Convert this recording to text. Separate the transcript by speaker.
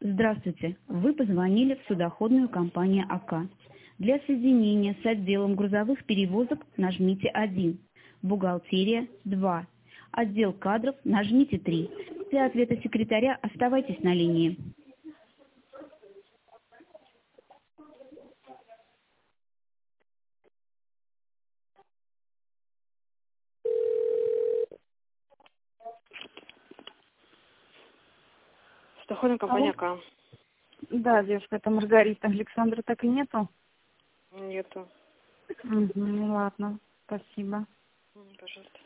Speaker 1: Здравствуйте. Вы позвонили в судоходную компанию АК. Для соединения с отделом грузовых перевозок нажмите 1. Бухгалтерия 2. Отдел кадров нажмите 3. Для ответа секретаря оставайтесь на линии.
Speaker 2: Судоходная компания АК.
Speaker 3: Да, девушка, это Маргарита. Александра так и нету?
Speaker 2: Нету.
Speaker 3: Угу, ладно, спасибо.
Speaker 2: Пожалуйста.